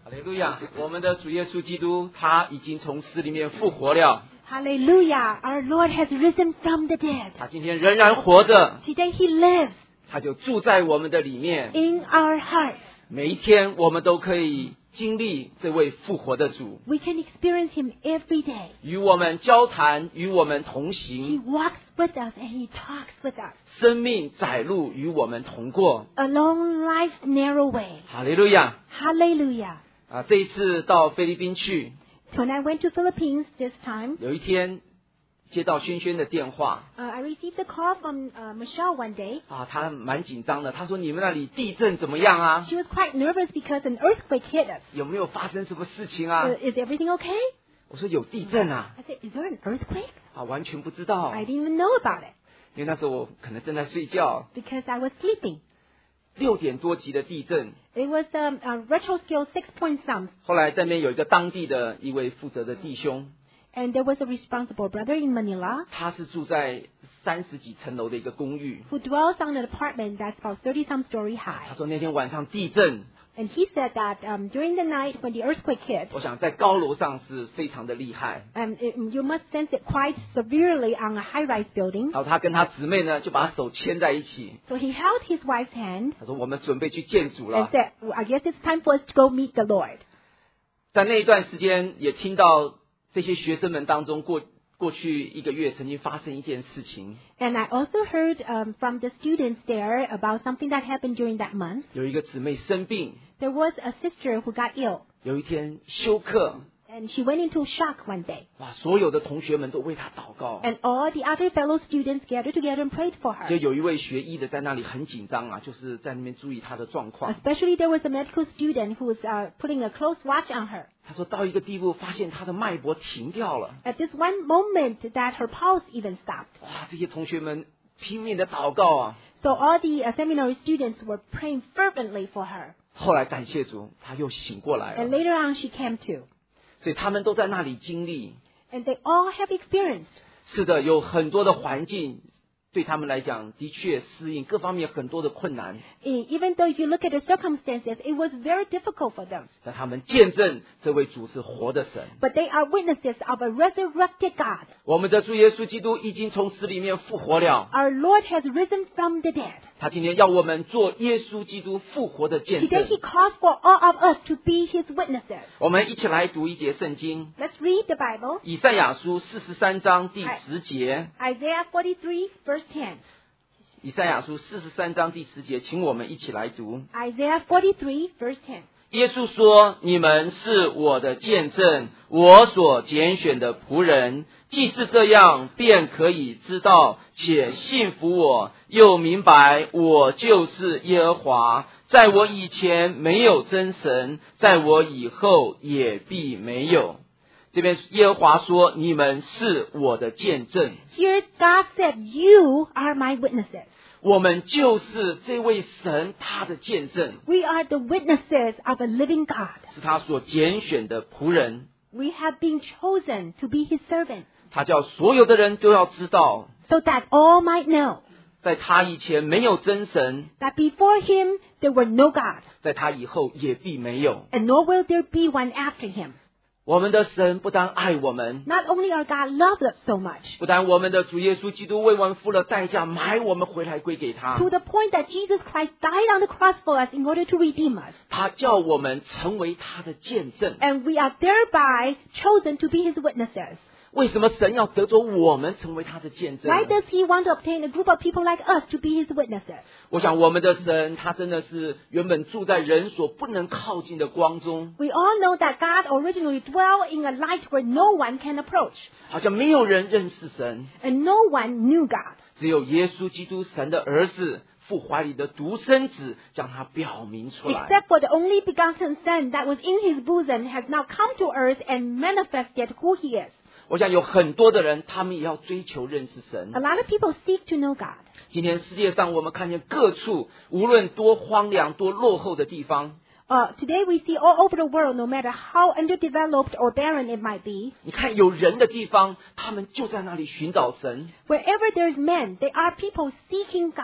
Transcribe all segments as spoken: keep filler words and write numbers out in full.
哈利路亚！我们的主耶稣基督，他已经从死里面复活了。 Hallelujah! Our Lord has risen from the dead. 他今天仍然活着， Today He lives 他就住在我们的里面。 in our hearts. 每一天，我们都可以经历这位复活的主， We can experience Him every day. 与我们交谈，与我们同 He 行， walks with us and He talks with us 生命窄路与我们同过。 along life's narrow way. 哈利路亚！ Hallelujah! 啊，这一次到菲律宾去， When I went to Philippines this time, 有一天接到轩轩的电话 uh, I received a call from uh, Michelle one day. 啊，他蛮紧张的。他说：“你们那里地震怎么样啊？ She was quite nervous because an earthquake hit us. 有没有发生什么事情啊 Uh, is everything okay?？” 我说：“有地震啊！” I said, is there an earthquake? 啊，完全不知道， I didn't even know about it 因为那时候我可能正在睡觉。 because I was sleeping. 六点多级的地震， It was um, a retro scale six point some. 后来在那边有一个当地的一位负责的弟兄， And there was a responsible brother in Manila 他是住在三十几层楼的一个公寓。 who dwells on an apartment that's about thirty some story 他 high. 说那天晚上地震， And he said that um, during the night when the earthquake hit, 我想在高楼上是非常的厉害。 um, it, you must sense it quite severely on a high-rise building. 然后他跟他姊妹呢就把手牵在一起， So he held his wife's hand 他说我们准备去见主 and 了。 said, well, I guess it's time for us to go meet the Lord. 在那一段时间也听到这些学生们当中过过去一个月曾经发生一件事情， And I also heard um, from the students there about something that happened during that month. 有一个姊妹生病， There was a sister who got ill, 有一天休课， and she went into shock one day. 哇，所有的同学们都为她祷告。 And all the other fellow students gathered together and prayed for 就 her. 有一位学医的在那里很紧张啊，就是在那边注意她的状况。 Especially there was a medical student who was uh, putting a close watch on her. 他说到一个地步，发现她的脉搏停掉了。 At this one moment that her pulse even stopped. 哇，这些同学们拼命的祷告啊。 So all the uh, seminary students were praying fervently for her. 后来感谢主，她又醒过来 And 了。 later on she came to. 所以他们都在那里经历。 And they all have experienced. 是的，有很多的环境对他们来讲的确适应各方面很多的困难， E- Even though if you look at the circumstances, it was very difficult for them. 但他们见证这位主是活的神。 But they are witnesses of a resurrected God. 我们的主耶稣基督已经从死里面复活了， Our Lord has risen from the dead. 他今天要我们做耶稣基督复活的见 Today 证 he。calls for all of us to be his witnesses. 我们一起来读一节圣经， Let's read the Bible. 以赛亚书四十三章第十节。 Isaiah forty-three, verse ten. 以赛亚书四十三章第十节，请我们一起来读。 Isaiah forty-three, verse ten. 耶稣说：“你们是我的见证，我所拣选的仆人。既是这样，便可以知道且信服我，又明白我就是耶和华。在我以前没有真神，在我以后也必没有。”这边耶和华说：“你们是我的见证。” Here God said, you are my witnesses. 我们就是这位神他的见证， We are the witnesses of a living God. 是他所拣选的仆人。 We have been chosen to be his servants, 他叫所有的人都要知道， so that all might know 在他以前没有真神， that before him there were no God, 在他以后也必没有。 and nor will there be one after him. 我们的神不但爱我们， Not only our God loved us so much, 不但我们的主耶稣基督为我们付了代价，买我们回来归给他， to the point that Jesus Christ died on the cross for us in order to redeem us. 他叫我们成为他的见证。 And we are thereby chosen to be his witnesses. 为什么神要得着我们成为他的见证 Why 呢？ does he want to obtain a group of people like us to be his witnesses? 我想我们的神，他真的是原本住在人所不能靠近的光中， We all know that God originally dwelled in a light where no one can approach, 好像没有人认识神， and no one knew God. 只有耶稣基督神的儿子父怀里的独生子将他表明出来。 Except for the only begotten Son that was in his bosom has now come to earth and manifested who he is. 我想有很多的人，他们也要追求认识神 A。lot of people seek to know God. 今天世界上我们看见各处，无论多荒凉、多落后的地方， Uh, today we see all over the world, no matter how underdeveloped or barren it might be, 你看有人的地方，他们就在那里寻找神。 wherever there's men, there are people seeking God.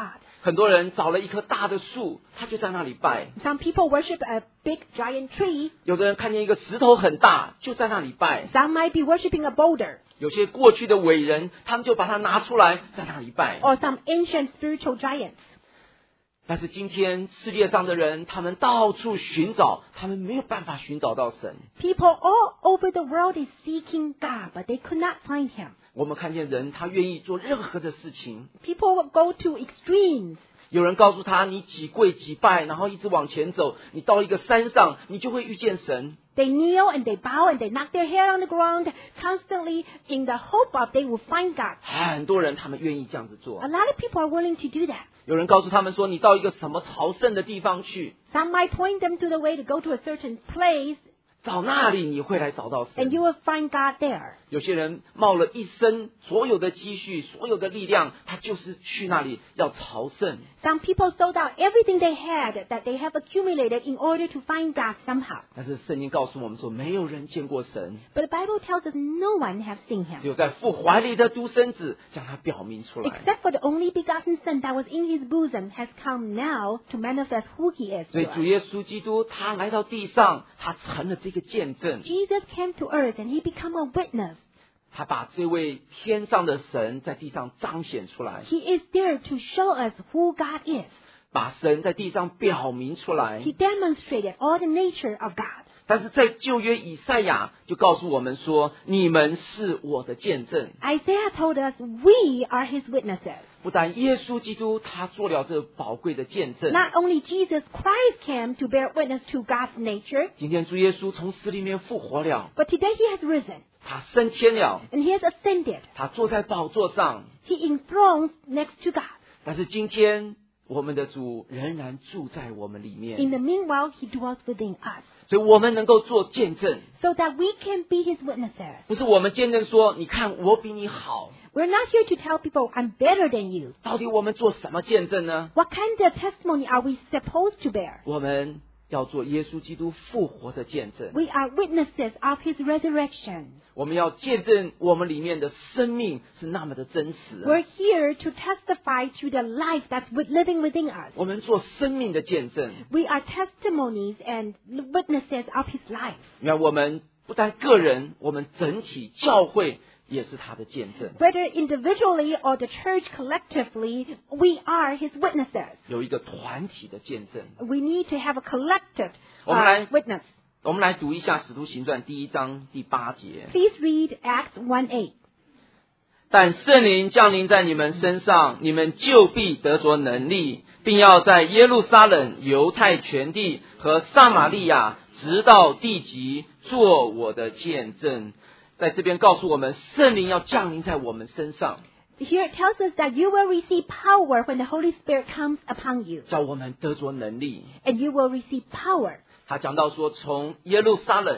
很多人找了一棵大的树，他就在那里拜。 Some people worship a big giant tree. 有的人看见一个石头很大，就在那里拜。 Some might be worshiping a boulder 有些过去的伟人，他们就把它拿出来，在那里拜。 or some ancient spiritual giants. 但是今天世界上的人，他们到处寻找，他们没有办法寻找到神。 People all over the world is seeking God, but they could not find him. 我们看见人，他愿意做任何的事情。 People will go to extremes. 有人告诉他，你几跪几拜，然后一直往前走，你到一个山上，你就会遇见神。 They kneel and they bow and they knock their head on the ground constantly in the hope of they will find God. 很多人他们愿意这样子做 A。lot of people are willing to do that. 有人告诉他们说，你到一个什么朝圣的地方去， Some might point them to the way to go to a certain place 到那里你会来找到 and 神。 you will find God there. 有些人冒了一生所有的积蓄，所有的力量，他就是去那里要朝圣。 Some people sold out everything they had that they have accumulated in order to find God somehow. 但是圣经告诉我们说，没有人见过神， But the Bible tells us no one has seen 只 him 有在父怀里的独生子将他表明出来。 except for the only begotten Son that was in his bosom has come now to manifest who he is 所以 to 主 us. 耶稣基督他来到地上，他成了这个见证， Jesus came to earth and he became a witness. 他把这位天上的神在地上彰显出来， He is there to show us who God is. 把神在地上表明出来。 He demonstrated all the nature of God. 但是在旧约以赛亚就告诉我们说，你们是我的见证。 Isaiah told us we are his witnesses. 不但耶稣基督他做了这宝贵的见证， Not only Jesus Christ came to bear witness to God's nature, 今天主耶稣从死里面复活了， but today he has risen 他升天了， and he has ascended. 他坐在宝座上。 He enthrones next to God. 但是今天我们的主仍然住在我们里 In 面， the meanwhile, he dwells within us 所以我们能够做见证。 so that we can be his witnesses. 不是我们见证说，你看我比你好。 We're not here to tell people I'm better than you. 到底我们做什么见证呢？ What kind of testimony are we supposed to bear? 我们要做耶稣基督复活的见证。 We are witnesses of his resurrection. 我们要见证我们里面的生命是那么的真实。 We're here to testify to the life that's with- living within us. 我们做生命的见证。 We are testimonies and witnesses of his life. 你看，我们不但个人，我们整体教会也是他的见证。 Whether individually or the church collectively, we are his witnesses. 有一个团体的见证。 We need to have a collective 我们来- uh, witness. 我们来读一下《使徒行传》第一章第八节。 Please read Acts one eight. 但圣灵降临在你们身上，你们就必得着能力，并要在耶路撒冷、犹太全地和撒玛利亚，直到地极，做我的见证。在这边告诉我们，圣灵要降临在我们身上， Here it tells us that you will receive power when the Holy Spirit comes upon you. 叫我们得着能力。 And you will receive power 他讲到说，从耶路撒冷、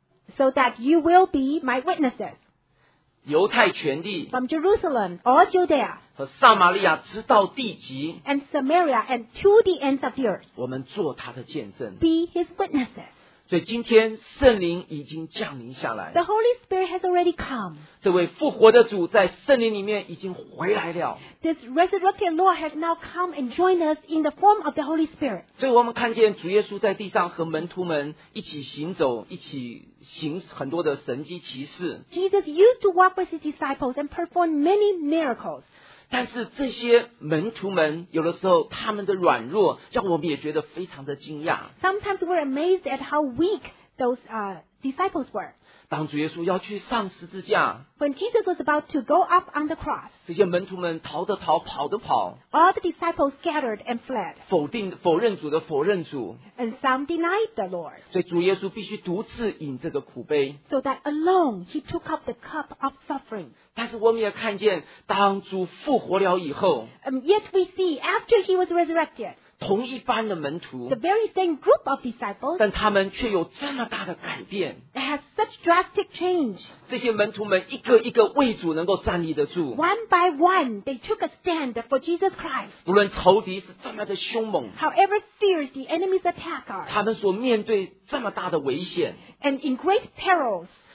so that you will be my witnesses 犹太全地 from Jerusalem, all Judea, 和撒玛利亚，直到地极， and Samaria, and to the ends of the earth. 我们做他的见证。 Be his witnesses. 所以今天圣灵已经降临下来， The Holy Spirit has already come. 这位复活的主在圣灵里面已经回来了。 This resurrected Lord has now come and joined us in the form of the Holy Spirit. 所以我们看见主耶稣在地上和门徒们一起行走，一起行很多的神迹奇事。 Jesus used to walk with his disciples and perform many miracles. 但是这些门徒们有的时候他们的软弱，让我们也觉得非常的惊讶。 Sometimes we're amazed at how weak those uh, disciples were. 当主耶稣要去上十字架， When Jesus was about to go up on the cross, 这些门徒们逃的逃，跑的跑， all the disciples scattered and fled, 否定否认主的否认主。 and some denied the Lord, 所以主耶稣必须独自饮这个苦杯。 so that alone he took up the cup of suffering. 但是我们也看见，当主复活了以后， Um, yet we see after he was resurrected, 同一班的门徒 the，very same group of disciples 但他们却有这么大的改变。 that has such drastic change. 这些门徒们一个一个为主能够站立得住， One by one, they took a stand for Jesus Christ. 无论仇敌是这么的凶猛， However fierce the enemy's attack are, 他们所面对这么大的危险， and in great perils,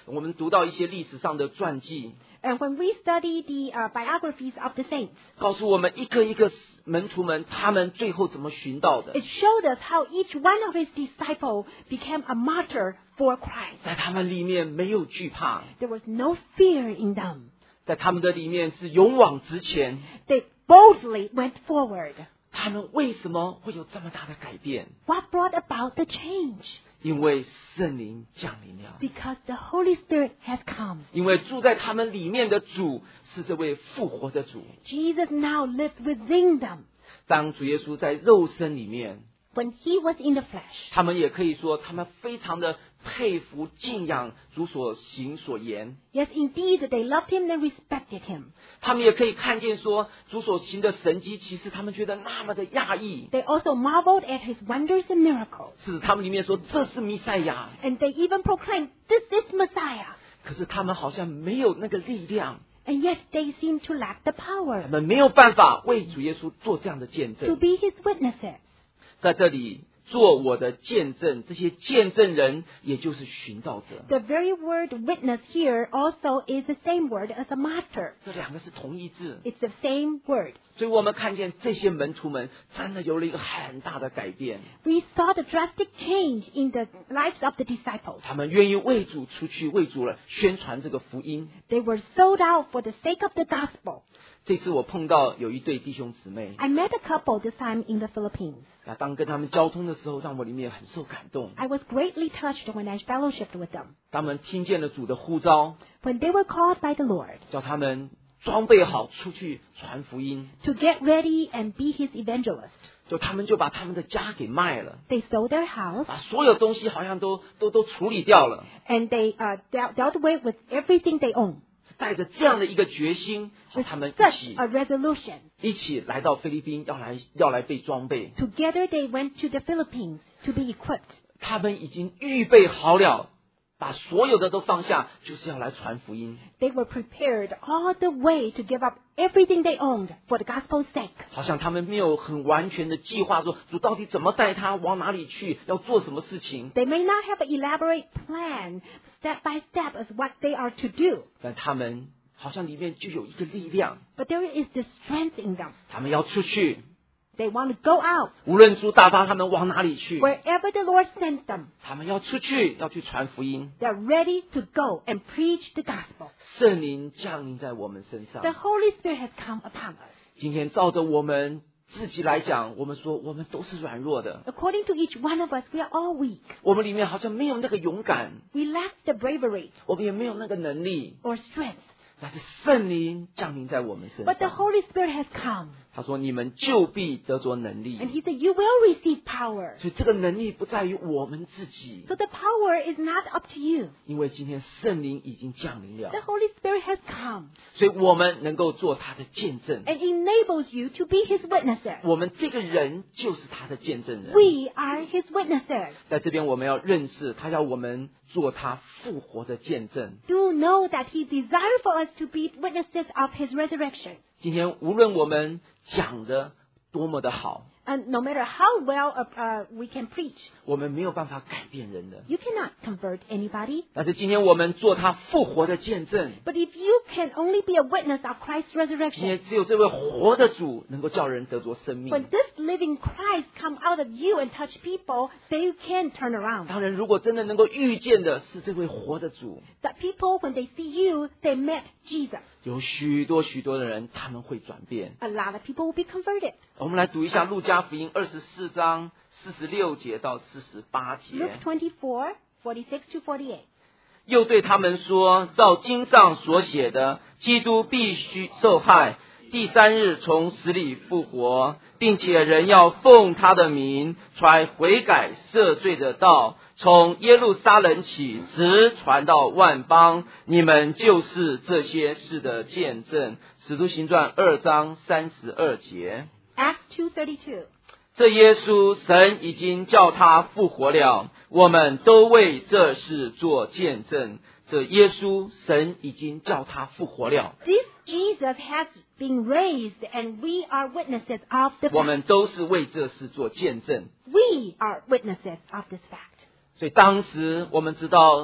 我们读到一些历史上的传记， And when we study the uh, biographies of the saints, 告诉我们一个一个门徒们他们最后怎么寻到的。 it showed us how each one of his disciples became a martyr for Christ. 在他们里面没有惧怕， There was no fear in them. 在他们的里面是勇往直前。 They boldly went forward. 他们为什么会有这么大的改变？ What brought about the change? 因为圣灵降临了， Because the Holy Spirit has come. 因为住在他们里面的主是这位复活的主。 Jesus now lives within them. 当主耶稣在肉身里面， When he was in the flesh, 他们也可以说他们非常的佩服敬仰主所行所言。 yes, indeed, they loved him and respected him. 他们也可以看见说主所行的神迹，其实他们觉得那么的讶异， They also marveled at his wonders and miracles. 是他们里面说这是弥赛亚。 And they even proclaimed, this is Messiah. 可是他们好像没有那个力量， And yet they seem to lack the 他 power 们没有办法为主耶稣做这样的见 to 证。 be his witnesses. 在这里做我的见证，这些见证人也就是寻道者， The very word witness here also is the same word as a martyr. 这两个是同义字。 It's the same word. 所以我们看见这些门徒们真的有了一个很大的改变， We saw the drastic change in the lives of the disciples. 他们愿意为主出去，为主了宣传这个福音。 They were sold out for the sake of the gospel. 这次我碰到有一对弟兄姊妹， I met a couple this time in the Philippines. 那当跟他们交通的时候，让我里面很受感动。 I was greatly touched when I fellowshiped with them. 他们听见了主的呼召， When they were called by the Lord 叫他们装备好出去传福音， to get ready and be his evangelist, 就他们就把他们的家给卖了， they sold their house 把所有东西好像都都都处理掉了， and they uh, dealt, dealt away with everything they own. 带着这样的一个决心， With 他们一 such 起 a resolution. 一起来到菲律宾，要来要来被装备。 Together they went to the Philippines to be equipped. 他们已经预备好了，把所有的都放下，就是要来传福音。 They were prepared all the way to give up everything they owned for the gospel's sake. 好像他们没有很完全的计划，说主到底怎么带他往哪里去，要做什么事情。 They may not have an elaborate plan, step by step, as what they are to do. 但他们好像里面就有一个力量， But there is this strength in them. 他们要出去， They want to go out 无论主打发他们往哪里去， wherever the Lord sends them. 他们要出去，要去传福音。 They're ready to go and preach the gospel. 圣灵降临在我们身上 The。Holy Spirit has come upon us. 今天照着我们自己来讲，我们说我们都是软弱的， According to each one of us, we are all weak. 我们里面好像没有那个勇敢， We lack the bravery 我们也没有那个能力。 or strength. 但是圣灵降临在我们身 But the 上， Holy Spirit has come. 他说你们就必得着能 And 力。 he said, you will receive power. 所以这个能力不在于我们自己， So the power is not up to you. 因为今天圣灵已经降临了 The，Holy Spirit has come 所以我们能够做他的见证。 and enables you to be his witnesses. 我们这个人就是他的见证人。 We are his witnesses. 在这边我们要认识他，要我们做他复活的见证。 Do know that he desires for us to be witnesses of his resurrection. 今天无论我们讲的多么的好， And no matter how well uh, uh, we can preach, 我们没有办法改变人的。 you cannot convert anybody. 但是今天我们做他复活的见证， But if you can only be a witness of Christ's 今 resurrection, 天只有这位活的主能够叫人得着生 when 命。 this living Christ come out of you and touch people, they can turn around. 当然，如果真的能够遇见的是这位活的主， That people, when they see you, they met Jesus. 有许多许多的人他们会转变。 A lot of people will be converted. 我们来读一下路加福音二十四章四十六节到四十八节。 Luke twenty-four, forty-six to forty-eight. 又对他们说，照经上所写的，基督必须受害，第三日从死里复活，并且人要奉他的名传悔改赦罪的道，从耶路撒冷起，直传到万邦。你们就是这些事的见证。使徒行传二章三十二节。 Acts two thirty-two. 这耶稣，神已经叫他复活了，我们都为这事做见证。这耶稣，神已经叫他复活了， This Jesus has been raised, and we are witnesses of the 我 fact. 们都是为这事做见证。 We are witnesses of this fact. 所以当时我们知道，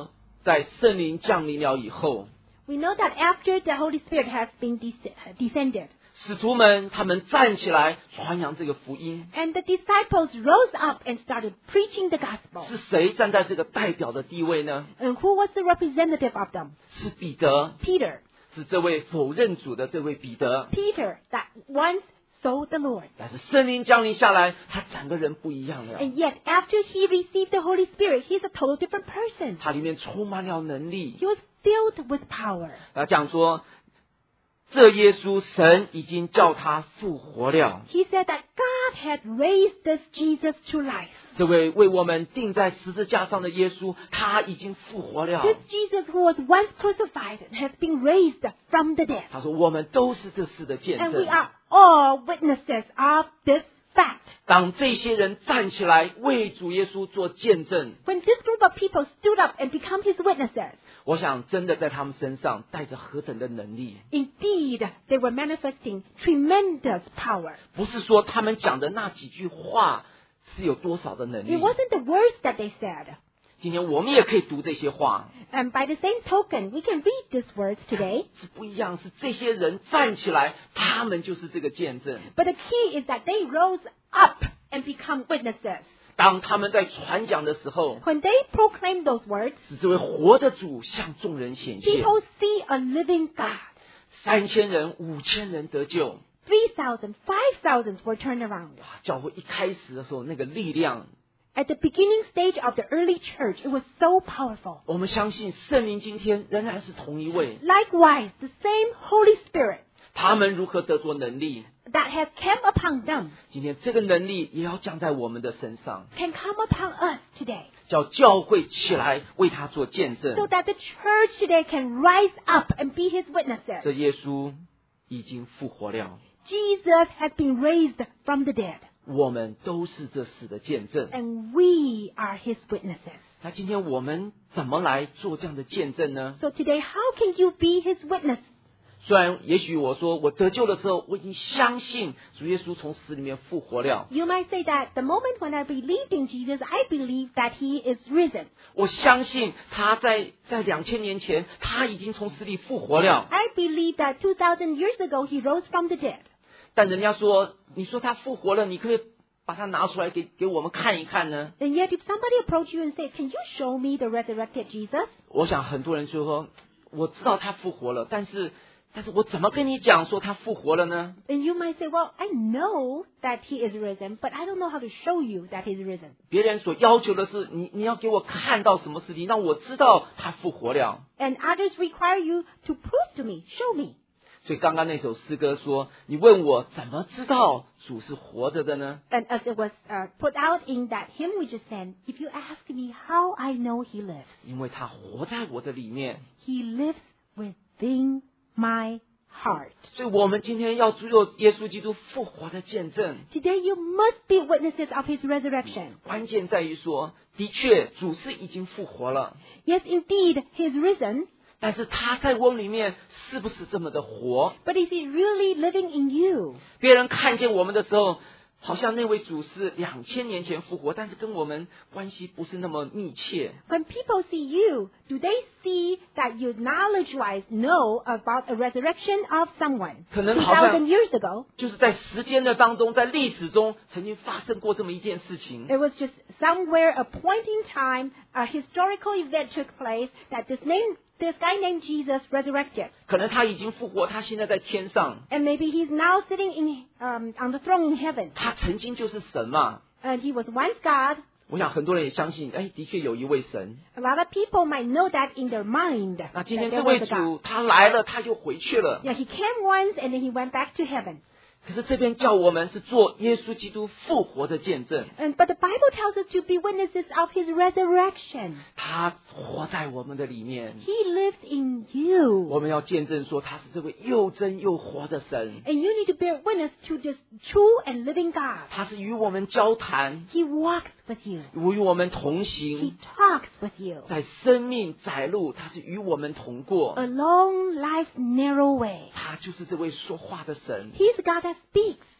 在圣灵降临了以后， We know that after the Holy Spirit has been des- descended, 使徒们他们站起来传扬这个福音。 and the disciples rose up and started preaching the gospel. 是谁站在这个代表的地位呢？ And who was the representative of them? 是彼得， Peter. 是这位否认主的这位彼得。 Peter that once saw the Lord. 但是圣灵降临下来，他整个人不一样了。 And yet, after he received the Holy Spirit, he's a total different person. 他里面充满了能力。 He was filled with power. 他讲说，这耶稣神已经叫他复活了。 He said that God had raised this Jesus to life. 这位为我们钉在十字架上的耶稣，他已经复活了。 This Jesus who was once crucified has been raised from the dead. 他说，我们都是这事的见 And we 证。 are all witnesses of this fact. 当这些人站起来为主耶稣做见证， When this group of people stood up and become his witnesses, 我想真的在他们身上带着何等的能力。 indeed, they were manifesting tremendous power. 不是说他们讲的那几句话是有多少的能力 It。wasn't the words that they said. 今天我们也可以读这些话， And by the same token, we can read these words today. 是不一样，是这些人站起来，他们就是这个见证。 But the key is that they rose up and become witnesses. 当他们在传讲的时候， When they proclaim those words, 使这位活的主向众人显现。 people see a living God. 三千人、五千人得救。 three thousand, five thousand were turned around. 教会一开始的时候，那个力量， At the beginning stage of the early church, it was so powerful. 我们相信圣灵今天仍然是同一位。 Likewise, the same Holy Spirit 他们如何得着能力？ that has come upon them 今天这个能力也要降在我们的身上， can come upon us today, 叫教会起来为他做见证。 so that the church today can rise up and be his 这 witnesses. 耶稣已经复活了， Jesus has been raised from the dead, 我们都是这事的见证。 and we are his witnesses. 那今天我们怎么来做这样的见证呢？ So today, how can you be his witness? 虽然也许我说我得救的时候，我已经相信主耶稣从死里面复活了， You might say that the moment when I believed in Jesus, I believe that he is risen. 我相信他在在两千年前他已经从死里复活了。 I believe that two thousand years ago he rose from the dead. 但人家说，你说他复活了，你可不可以把它拿出来给给我们看一看呢？ And yet if somebody approached you and said, can you show me the resurrected Jesus? 我想很多人就说，我知道他复活了，但是但是我怎么跟你讲说他复活了呢？ And you might say, well, I know that he is risen, but I don't know how to show you that he's risen. 别人所要求的是你你要给我看到什么事情，让我知道他复活了。 And others require you to prove to me, show me. 所以刚刚那首诗歌说，你问我怎么知道主是活着的呢？ And as it was uh, put out in that hymn we just sang, if you ask me how I know he lives, 因为他活在我的里面。 he lives within my heart. 所以我们今天要做耶稣基督复活的见证。 Today you must be witnesses of his resurrection. 关键在于说，的确主是已经复活了， Yes, indeed, he is risen, 但是他在我里面是不是这么的活？ but is he really living in you? 别人看见我们的时候，好像那位主是两千年前复活，但是跟我们关系不是那么密切。 When people see you, do they see that you knowledge-wise know about a resurrection of someone 可能好像 two thousand years ago? 就是在时间的当中，在历史中曾经发生过这么一件事情。 It was just somewhere, a point in time, a historical event took place that this name, this guy named Jesus resurrected. 可能他已经复活，他现在在天上， And maybe he's now sitting in, um, on the throne in heaven. 他曾经就是神嘛。 And he was once God. 我想很多人也相信，哎，的确有一位神。 A lot of people might know that in their mind. 那 That 今天 there 这 was 位 a God. 主他来了，他就回去了。 Yeah, he came once and then he went back to heaven. 可是这边叫我们是做耶稣基督复活的见证， And, but the Bible tells us to be witnesses of his resurrection. 他活在我们的里面。 He lives in you. 我们要见证说他是这位又真又活的神， And you need to bear witness to this true and living God. 他是与我们交谈， He walks with you. 与我们同 He 行， talks with you. 在生命窄路，他是与我们同过。 Along life's narrow way. 他就是这位说话的神。 He's the God that speaks.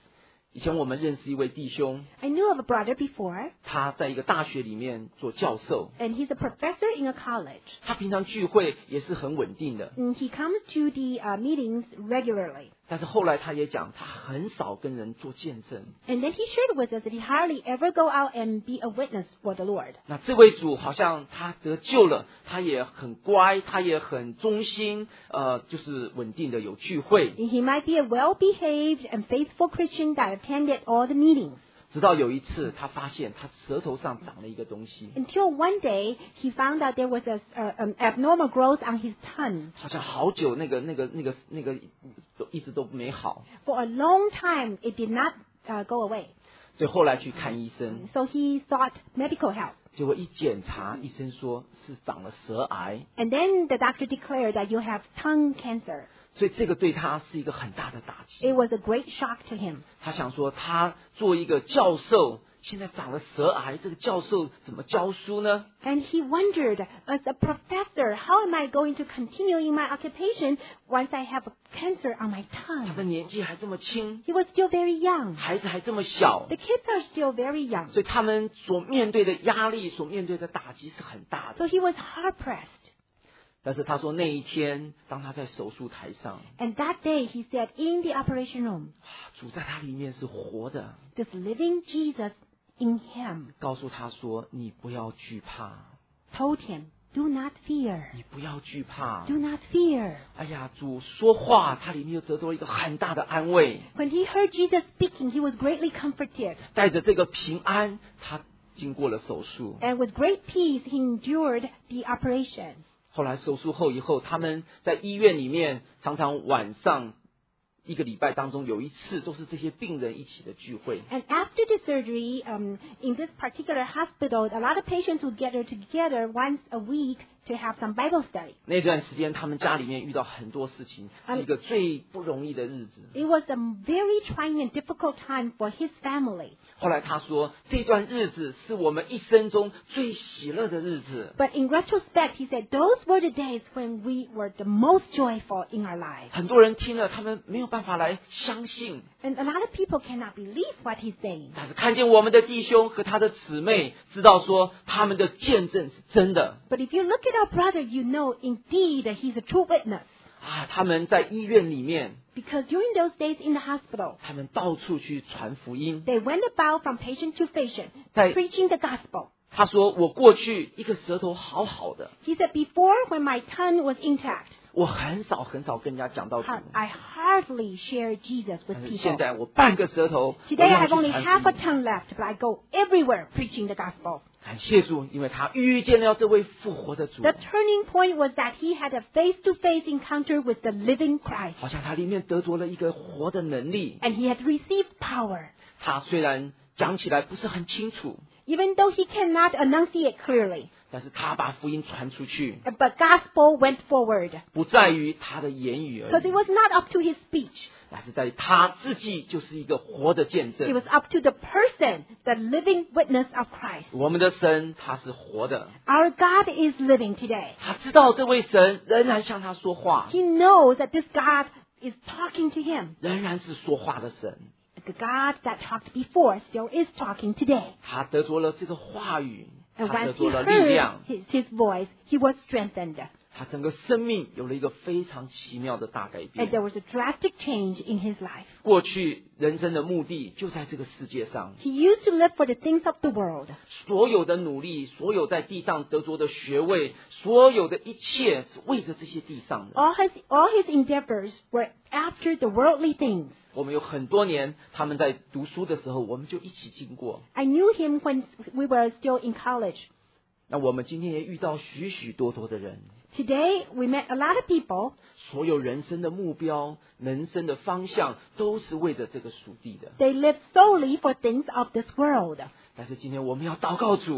以前我们认识一位弟兄， I knew of a brother before, 他在一个大学里面做教授， and he's a professor in a college. 他平常聚会也是很稳定的， And he comes to the uh, meetings regularly. 但是后来他也讲，他很少跟人做见证。 And then he shared with us that he hardly ever go out and be a witness for the Lord. 那这位主好像他得救了，他也很乖，他也很忠心，呃，就是稳定的有聚会。 And he might be a well-behaved and faithful Christian that attended all the meetings. 直到有一次，他发现他舌头上长了一个东西， Until one day, he found out there was a, uh, an abnormal growth on his tongue. 好像好久那个那个那个那个都一直都没好， For a long time, it did not uh, go away. 所以后来去看医生， So he sought medical help. 结果一检查，医生说是长了舌癌， And then the doctor declared that you have tongue cancer. 所以这个对他是一个很大的打击。 It was a great shock to him. 他想说，他做一个教授，现在长了舌癌，这个教授怎么教书呢？ And he wondered, as a professor, how am I going to continue in my occupation once I have a cancer on my 他 tongue? 的年纪还这么轻， He was still very young. 孩子还这么小， The kids are still very young. 所以他们所面对的压力、所面对的打击是很大的。 So he was hard-pressed. 但是他说那一天，当他在手术台上， And that day, he said, in the operation room, 主在他里面是活的， this living Jesus in him 告诉他说：“你不要惧怕， told him, do not fear. 你不要惧怕。 Do not fear. ” 哎呀，主说话，他里面又得到一个很大的安慰， When he heard Jesus speaking, he was greatly comforted. 带着这个平安，他经过了手术。 And with great peace, he endured the operation. 后来手术后以后，他们在医院里面常常晚上一个礼拜当中有一次都是这些病人一起的聚会。 And after the surgery, um, in this particular hospital, a lot of patients would gather together once a week to have some Bible study. 那段时间，他们家里面遇到很多事情，是一个最不容易的日子。 It was a very trying and difficult time for his family. 后来他说，这段日子是我们一生中最喜乐的日子。 But in retrospect, he said those were the days when we were the most joyful in our lives. 很多人听了，他们没有办法来相信， And a lot of people cannot believe what he's saying. 但是看见我们的弟兄和他的姊妹，知道说他们的见证是真的 But if you look at our brother, you know indeed that he's a true witness. 啊！他们在医院里面， Because during those days in the hospital, 他们到处去传福音。 they went about from patient to patient, 在 preaching the gospel. 他说：“我过去一个舌头好好的， He said, before, when my tongue was intact, 我很少很少跟人家讲到主， I hardly share Jesus 但 with 是现 people. 在我半个舌头，我 Today, 要 I 去 have only 传 half 福 a 音。 tongue left, but I go everywhere preaching the gospel. 感谢主，因为他遇见了这位复活的主 The，turning point was that he had a face-to-face encounter with the living Christ, 好像他里面得着了一个活的能力。 and he had received power. 他虽然讲起来不是很清楚， Even though he cannot enunciate clearly, 但是他把福音传出去， but gospel went forward. 不在于他的言语而 Because it 已， was not up to his speech. 但是在于他自己就是一个活的见 It 证。 was up to the person, the living witness of Christ. 我们的神他是活的， Our God is living today. 他知道这位神仍然向他说话， He knows that this God is talking to him. 仍然是说话的神。 The God that talked before still is talking today. 他得着了这个话语， And 他得 once he 着了力 heard 量， his, his voice, he was strengthened. 他整个生命有了一个非常奇妙的大改 And there 变。 was a drastic change in his life. 过去人生的目的就在这个世界上， He used to live for the things of the world. 所有的努力，所有在地上得着的学位，所有的一切是为着这些地上的。 All his, all his endeavors were after the worldly things. 我们有很多年，他们在读书的时候，我们就一起经过。 I knew him when we were still in college. 那我们今天也遇到许许多多的人， Today, we met a lot of people. 所有人生的目标、人生的方向，都是为着这个属地的。 They live solely for things of this world. 但是今天我们要祷告主，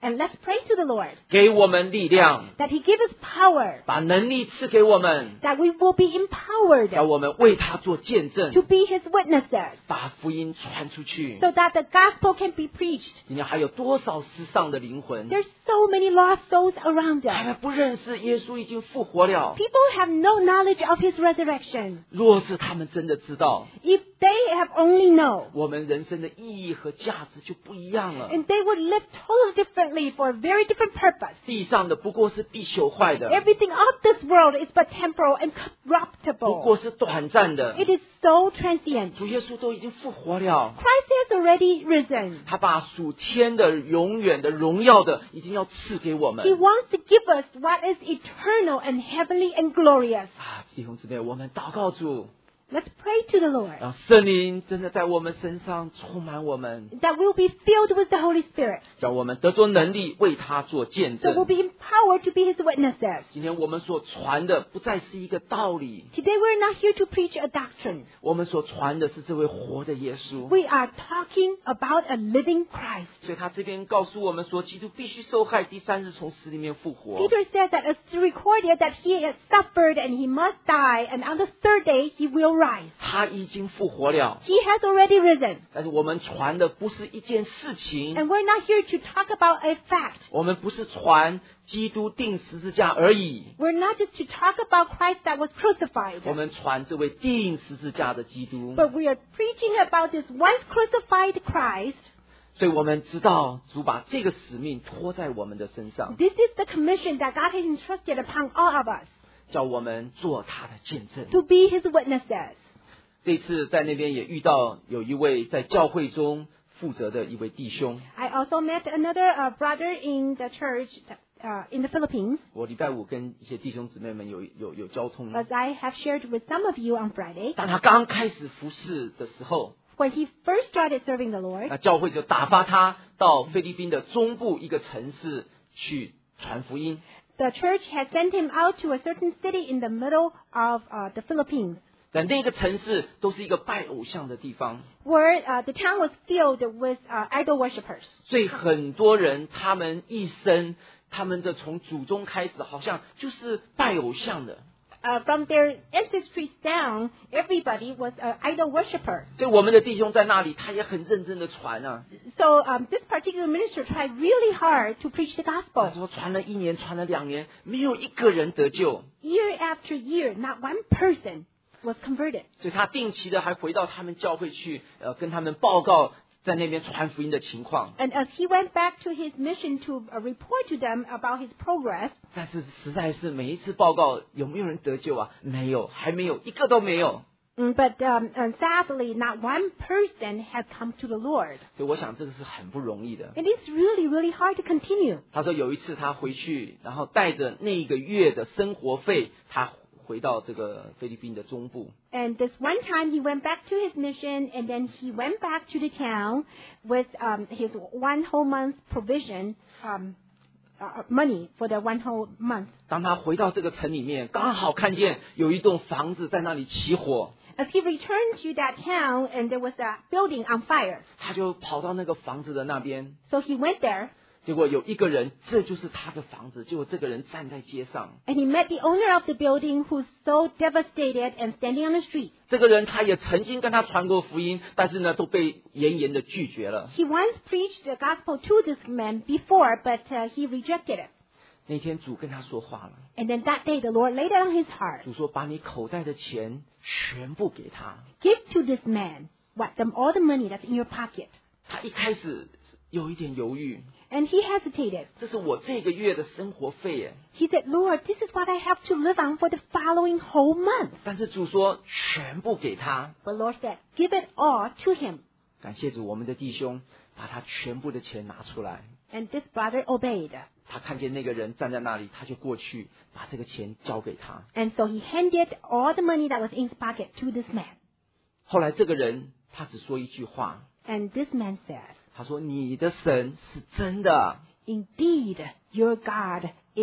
And let's pray to the Lord 给我们力量， that He give us power, 把能力赐给我们， that we will be empowered 叫我们为他做见证， to be His witnesses, 把福音传出去。 so that the gospel can be preached. 今天还有多少失丧的灵魂， There's so many lost souls around 他 us. 们不认识耶稣已经复活了。 People have no knowledge of His resurrection. 若是他们真的知道， If they have only known, 我们人生的意义和价值就不一样了。 and they would live totally differently for a very different purpose. 地上的不过是必朽坏的， Everything of this world is but temporal and 不 corruptible. 过是短暂的。 It is so transient. 主耶稣都已经复活了， Christ has already risen. 他把属天的、永远的、荣耀的，已经要赐给我 He 们。 wants to give us what is eternal and heavenly and glorious. 啊，弟兄姊妹，我们祷告主， Let's pray to the Lord 让圣灵真的在我们身上充满我们， that we'll be filled with the Holy Spirit, 叫我们得着能力为他做见 so we'll 证。 be empowered to be His witnesses. 今天我们所传的不再是一个道理， Today we're not here to preach a doctrine. 我们所传的是这位活的耶稣。 We are talking about a living Christ. 所以他这边告诉我们说，基督必须受害，第三日从死里面复活。 Peter says that it's recorded that He has suffered and He must die, and on the third day He will rise. 他已经复活了， He has already risen. 但是我们传的不是一件事情， And we're not here to talk about a fact. 我们不是传基督钉十字架而已， We're not just to talk about Christ that was crucified, 我们传这位钉十字架的基督。 but we are preaching about this once crucified Christ. 所以我们知道主把这个使命托在我们的身上， This is the commission that God has entrusted upon all of us, 叫我们做他的见证。 to be His witnesses. 这次在那边也遇到有一位在教会中负责的一位弟兄， I also met another uh, brother in the church uh, in the Philippines, 我礼拜五跟一些弟兄姊妹们有有有交通。 as I have shared with some of you on Friday. 当他刚开始服侍的时候， When he first started serving the Lord, 那教会就打发他到菲律宾的中部一个城市去传福音。 the church had sent him out to a certain city in the middle of uh, the Philippines, 但那个城市都是一个拜偶像的地方， where uh, the town was filled with uh, idol worshippers. 所以很多人他们一生，他们的从祖宗开始，好像就是拜偶像的。 Uh, from their ancestries down, everybody was an idol worshipper. 所以我们的弟兄在那里，他也很认真的传啊。 So um, this particular minister tried really hard to preach the 他 gospel. 说传了一年，传了两年，没有一个人得救， Year after year, not one person was converted. 所以他定期的还回到他们教会去，呃，跟他们报告在那边传福音的情况。 And as he went back to his mission to uh, report to them about his progress, 但是实在是每一次报告有没有人得救啊？没有，还没有，一个都没有。 mm, but um, and sadly, not one person has come to the Lord. 所以我想这个是很不容易的。 And it's really, really hard to continue. 他说有一次他回去，然后带着那一个月的生活费，他回到这个菲律宾的中部。 And this one time he went back to his mission, and then he went back to the town with um, his one whole month provision, um, uh, money for the one whole month. 当他回到这个城里面，刚好看见有一栋房子在那里起火， As he returned to that town, and there was a building on fire, 他就跑到那个房子的那边。 so he went there, 结果有一个人，这就是他的房子。结果这个人站在街上， and he met the owner of the building, who's so devastated and standing on the street. 这个人他也曾经跟他传过福音，但是呢都被严严的拒绝了。 He once preached the gospel to this man before, but uh, he rejected it. 那天主跟他说话了， And then that day, the Lord laid it on his heart. 主说把你口袋的钱全部给他。 Give to this man what the, all the money that's in your pocket. 他一开始有一点犹豫， And he hesitated. 这是我这个月的生活费耶。 He said, Lord, this is what I have to live on for the following whole month. 但是主说全部给他。 The Lord said, give it all to him. 感谢主，我们的弟兄把他全部的钱拿出来。 And this brother obeyed. 他看见那个人站在那里，他就过去把这个钱交给他。 And so he handed all the money that was in his pocket to this man. 后来这个人他只说一句话， And this man says, 他说：“你的神是真的。” Indeed, your God is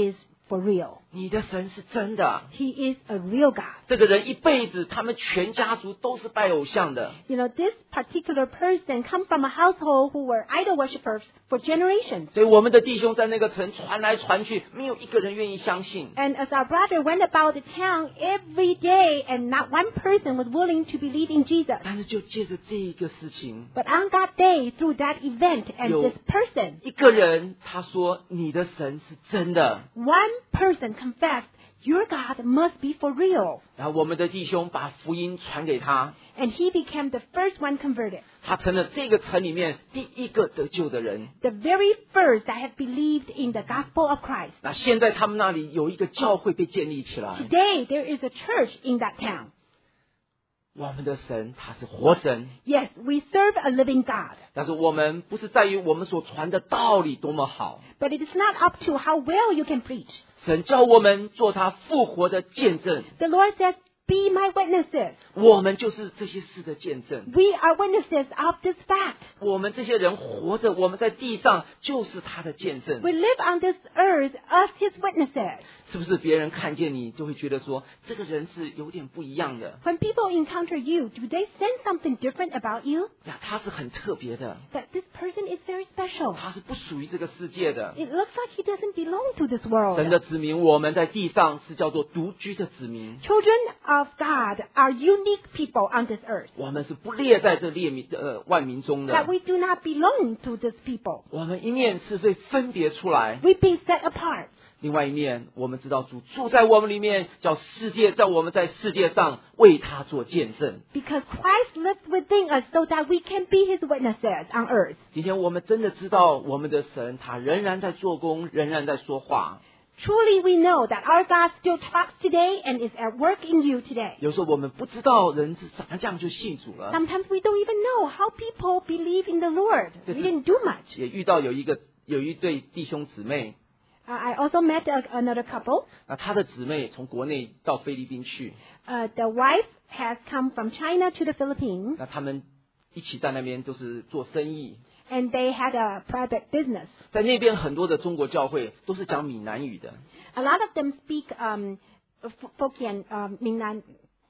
for real. 你的神是真的。 He is a real God. 这个人一辈子，他们全家族都是拜偶像的。 You know, this particular person come from a household who were idol worshippers for generations. 所以我们的弟兄在那个城传来传去，没有一个人愿意相信。 And as our brother went about the town every day, and not one person was willing to believe in Jesus. 但是就借着这一个事情， But on that day, through that event and Yo. this person, 一个人他说：“你的神是真的。 one person confessed, your God must be for real. ” 然后我们的弟兄把福音传给他， And he became the first one converted. 他成了这个城里面第一个得救的人。 The very first that have believed in the gospel of Christ. 那现在他们那里有一个教会被建立起来。 Today, there is a church in that town. 我们的神他是活神， Yes, we serve a living God. 但是我们不是在于我们所传的道理多么好， But it is not up to how well you can preach. 神叫我们做他复活的见证， The Lord says, be my witnesses. 我们就是这些事的见证。 We are witnesses of this fact. 我们这些人活着，我们在地上就是他的见证。 We live on this earth as his witnesses. 是不是别人看见你就会觉得说这个人是有点不一样的 When people encounter you, do they sense something different about you? 呀？他是很特别的， That this person is very special. 他是不属于这个世界的。 It looks like he doesn't belong to this world. 神的子民，我们在地上是叫做独居的子民， Children of God are unique people on this earth. 我们是不列在这列民呃万民中 That 的。 we do not belong to these people. 我们一面是被分别出来， We've been set apart. 另外一面我们知道主住在我们里面，叫世界在我们在世界上为他做见证。 Because Christ lives within us so that we can be his witnesses on earth. 今天我们真的知道我们的神他仍然在做工，仍然在说话。 Truly we know that our God still talks today and is at work in you today. 有时候我们不知道人是怎么这样就信主了， Sometimes we don't even know how people believe in the Lord. We didn't do much. 也遇到有一个有一对弟兄姊妹， Uh, I also met a, another couple. 那他的姊妹从国内到菲律宾去， Uh, the wife has come from China to the Philippines, 那他们一起在那边就是做生意。 and they had a private business. 在那边很多的中国教会都是讲闽南语的， A lot of them speak um, F- Hokkien, um, Mingnan,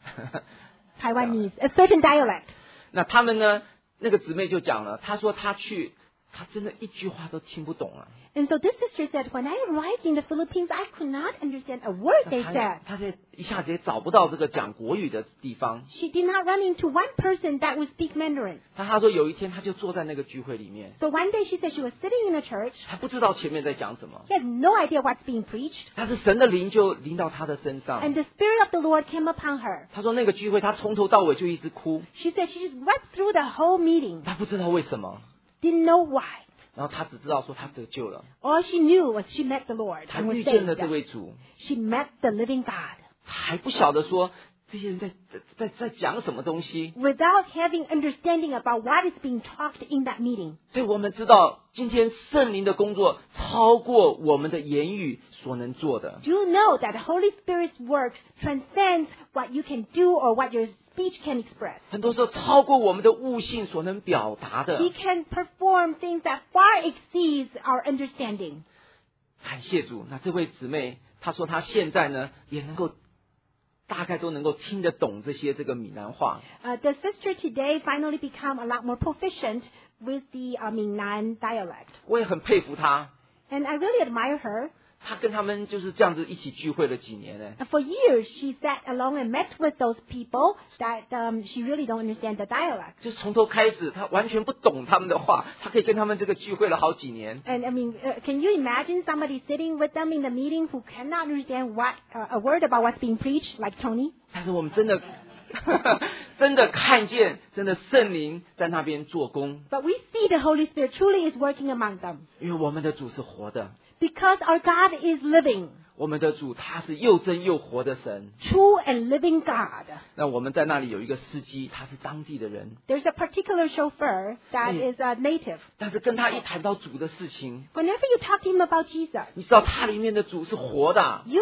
Taiwanese, a certain dialect. 那他们呢，那个姊妹就讲了，她说她去，她真的一句话都听不懂啊。 And so this sister said, when I arrived in the Philippines, I could not understand a word 那 they 她 said. 她在一下子也找不到这个讲国语的地方。 She did not run into one person that would speak Mandarin. 她她说有一天她就坐在那个聚会里面， So one day she said she was sitting in a church. 她不知道前面在讲什么， She had no idea what's being preached. 但是神的灵就临到她的身上。 And the Spirit of the Lord came upon her. 她说那个聚会她从头到尾就一直哭， She said she just wept through the whole meeting. 她不知道为什么， Didn't know why. 然后她只知道说她得救了， All she knew was she met the Lord 她 and was 遇见了 saved. 这位主， She met the living God. 她还不晓得说这些人在在在在讲什么东西。 Without having understanding about what is being talked in that meeting. 所以我们知道，今天圣灵的工作超过我们的言语所能做的。 Do you know that the Holy Spirit's work transcends what you can do or what your speech can express? 很多时候超过我们的悟性所能表达的。 He can perform things that far exceeds our understanding. 感谢主，那这位姊妹她说她现在呢也能够大概都能够听得懂这些这个闽南话。 Uh, the sister today finally become a lot more proficient with the uh, Mingnan dialect. 我也很佩服她， And I really admire her. 她跟他们就是这样子一起聚会了几年呢。 And for years, she sat along and met with those people that um, she really don't understand the dialect. 就是从头开始，她完全不懂他们的话，她可以跟他们这个聚会了好几年。 And I mean, uh, can you imagine somebody sitting with them in the meeting who cannot understand what uh, a word about what's being preached, like Tony? 但是我们真的真的看见，真的圣灵在那边做工， But we see the Holy Spirit truly is working among them 因为我们的主是活的， because our God is living, 我们的主他是又真又活的神。 true and living God. 那我们在那里有一个司机，他是当地的人， There's a particular chauffeur that Mm. is a native. 但是跟他一谈到主的事情， Whenever you talk to him about Jesus, 你知道他里面的主是活的啊， you can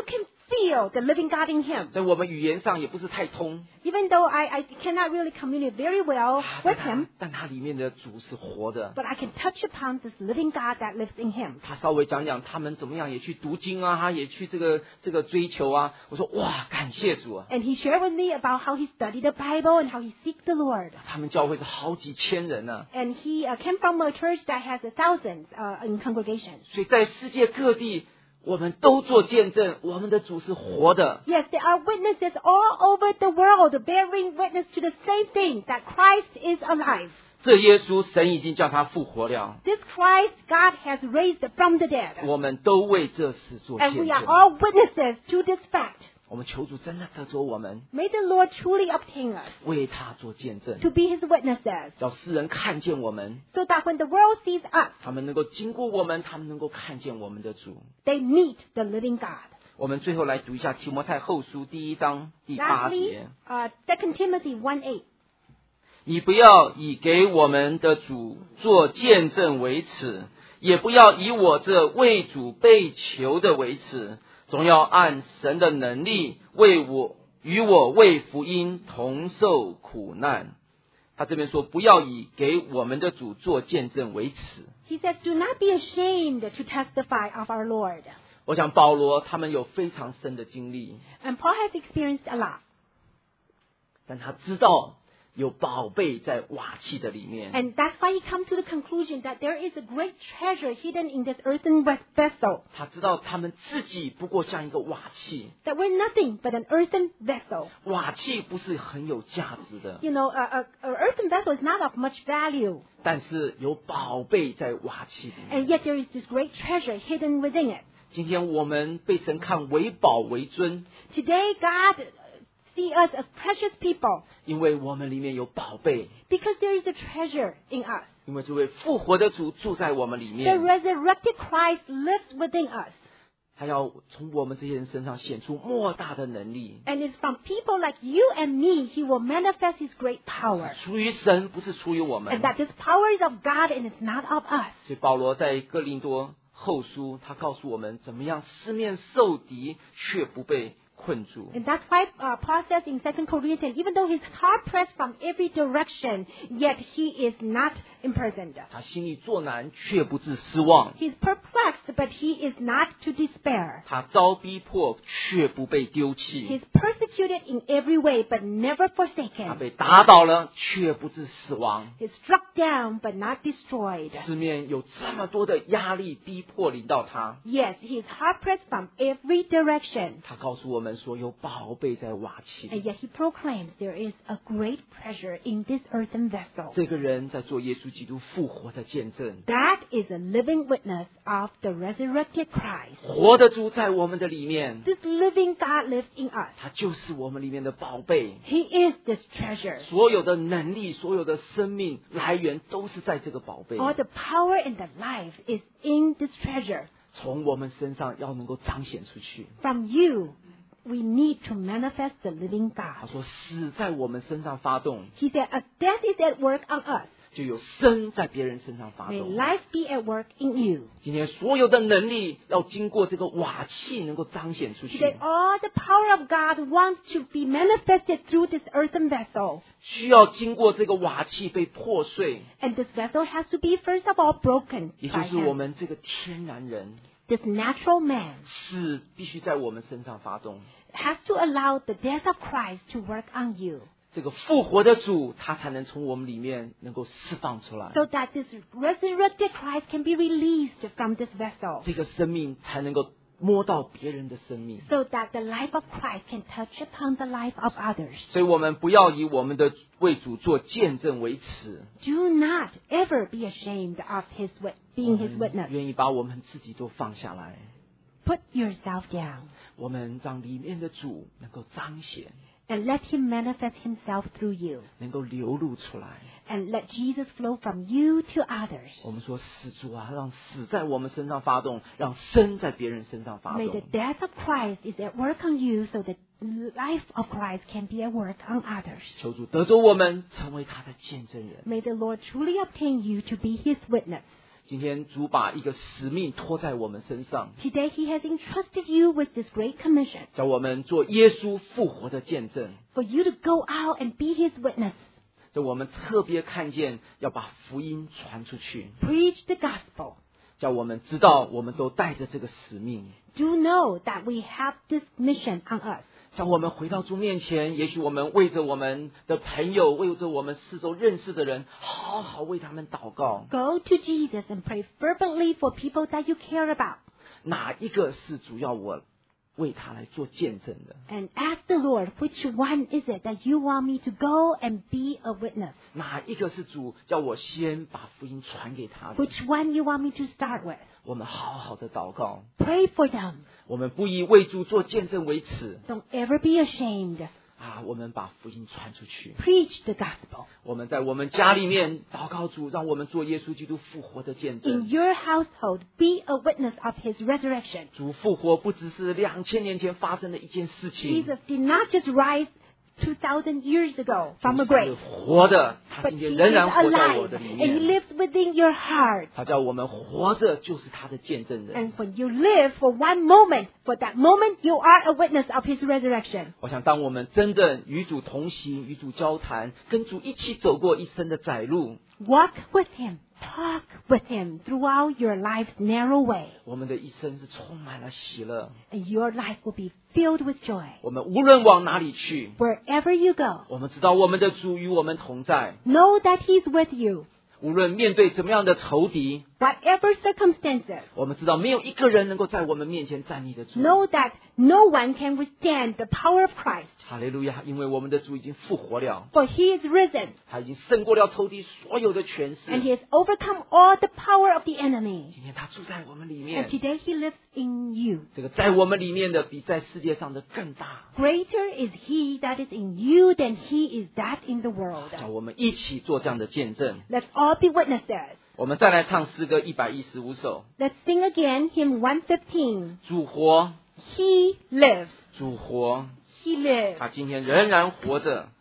feel the living God in him. 在我们语言上也不是太通， Even though I, I cannot really communicate very well 但 with 它 him, 但它里面的主是活的。 but I can touch upon this living God that lives in him. 他稍微讲讲他们怎么样，也去读经啊，他也去这个这个追求啊。我说哇，感谢主啊！ And he shared with me about how he studied the Bible and how he seeked the Lord. 他们教会是好几千人呢、啊， And he uh, came from a church that has a thousands uh, in congregation. 所以在世界各地，我们都做见证，我们的主是活的。 Yes, there are witnesses all over the world bearing witness to the same thing, that Christ is alive. 这耶稣神已经叫他复活了， This Christ God has raised from the dead. 我们都为这事做 And 见 we are 证。 all witnesses to this fact. 我们求主真的得着我们， May the Lord truly obtain us 为他做见证， to be his witnesses, 叫世人看见我们， so that when the world sees us, 他们能够经过我们，他们能够看见我们的主。 they meet the living God. 我们最后来读一下提摩太后书第一章第八 Lastly, 节。 uh, Second Timothy one eight. 你不要以给我们的主做见证为耻，也不要以我这为主被囚的为耻，总要按神的能力为我与我为福音同受苦难。他这边说，不要以给我们的主做见证为耻。 He says, do not be ashamed to testify of our Lord. 我想保罗他们有非常深的经历， And Paul has experienced a lot. 但他知道有宝贝在瓦器的里面。 And that's why he comes to the conclusion that there is a great treasure hidden in this earthen vessel. 他知道他们自己不过像一个瓦器， That we're nothing but an earthen vessel. 瓦器不是很有价值的， You know, a, a, a earthen vessel is not of much value. 但是有宝贝在瓦器里面。 And yet there is this great treasure hidden within it. 今天我们被神看为宝为尊， Today, God see us as precious people 因为我们里面有宝贝， because there is a treasure in us. 因为这位复活的主住在我们里 The 面， resurrected Christ lives within us. 他要从我们这些人身上显出莫大的能力， And it's from people like you and me, he will manifest his great power. 出于神，不是出于我 And 们。 that this power is of God and it's not of us. 所以保罗在哥林多后书，他告诉我们怎么样四面受敌却不被困住。 And that's why uh, Paul says in Second Corinthians, even though he's hard pressed from every direction, yet he is not imprisoned. 他心里作难却不致失望， He's perplexed, but he is not to despair. 他遭逼迫却不被丢弃， He's persecuted in every way, but never 他 forsaken. 被打倒了却不致死亡。 He's struck down, but not destroyed. 四面有这么多的压力逼迫临到他， Yes, he is hard pressed from every direction. 他告诉我们说有宝贝在瓦器 And 里。 yet he proclaims there is a great treasure in this earthen vessel. 这个人在做耶稣基督复活的见证， That is a living witness of the resurrected Christ. 活的主在我们的里面， This living God lives in us. 他就是我们里面的宝贝。 He is this treasure. 所有的能力，所有的生命来源都是在这个宝贝。 All the power and the life is in this treasure. 从我们身上要能够彰显出去。 From you, we need to manifest the living 他 God. 说，死在我们身上发动， He said, a death is at work on us. 就有生在别人身上发 May 动。 life be at work in you. 今天所有的能力要经过这个瓦器，能够彰显出 He 去 said, all the power of God wants to be manifested through this earthen vessel. 需要经过这个瓦器被破碎， And this vessel has to be first of all broken 也就 by 是我 him. 们这个天然人， This natural man 是必须在我们身上发动。 has to allow the death of Christ to work on you 这个复活的主，他才能从我们里面能够释放出来， so that this resurrected Christ can be released from this vessel, 这个生命才能够摸到别人的生命。 so that the life of Christ can touch upon the life of others. 所以我们不要以我们的为主做见证为耻， Do not ever be ashamed of his wit- being his 我们 witness. 愿意把我们自己都放下来， Put yourself down 我们让里面的主能够彰显， and let him manifest himself through you, 能够流露出来。 and let Jesus flow from you to others. 我们说，死主啊，让死在我们身上发动，让生在别人身上发 May the 动。 death of Christ is at work on you so that life of Christ can be at work on others. 求主得着我们，成为他的见证人。 May the Lord truly obtain you to be his witness. 今天主把一个使命托在我们身上， Today He has entrusted you with this great commission 叫我们做耶稣复活的见证。 for you to go out and be His witness. 叫我们特别看见要把福音传出去， Preach the gospel. 叫我们知道我们都带着这个使命。 Do know that we have this mission on us. 叫我们回到主面前，也许我们为着我们的朋友，为着我们四周认识的人，好好为他们祷告。 Go to Jesus and pray fervently for people that you care about. 哪一个是主要我为他来做见证的？ And ask the Lord, which one is it that you want me to go and be a witness? 哪一个是主叫我先把福音传给他的？ Which one you want me to start with? 我们好好的祷告， Pray for them. 我们不以为主做见证为耻 Don't ever be ashamed. 啊！我们把福音传出去。 Preach the gospel. 我们在我们家里面祷告主，让我们做耶稣基督复活的见 In 证。 your household, be a witness of His resurrection. 主复活不只是两千年前发生的一件事情， Jesus did not just rise two thousand years ago from 主 a 是 grave, 活的，他 but 今 He 天 is 仍然活在我 alive 的里 and He 面。 lives within your heart. 他叫我们活着就是他的见证人。 And when you live for one moment, for that moment, you are a witness of His resurrection. 我想，当我们真正与主同行、与主交谈，跟主一起走过一生的窄路， Walk with Him. Talk with Him throughout your life's narrow way, 我们的一生是充满了喜乐。 and your life will be filled with joy. 我们无论往哪里去， Wherever you go, 我们知道我们的主与我们同在。 know that He's with you. 无论面对怎么样的仇敌， Whatever circumstances, 我们知道没有一个人能够在我们面前站立得住。 know that no one can withstand the power of Christ, 哈利路亚！因为我们的主已经复活了， for He is risen, 他已经胜过了仇敌所有的权 and 势。 He has overcome all the power of the enemy. 今天他住在我们里 And 面， today He lives in you. 这个在我们里面的比在世界上的更大。 Greater is He that is in you than He is that in the world. 叫我们一起做这样的见证。 Let's all be witnesses. 我们再来唱诗歌一百一十五首， Let's sing again hymn one fifteen. 主活， He lives. 主活， He lives. 他今天仍然活着。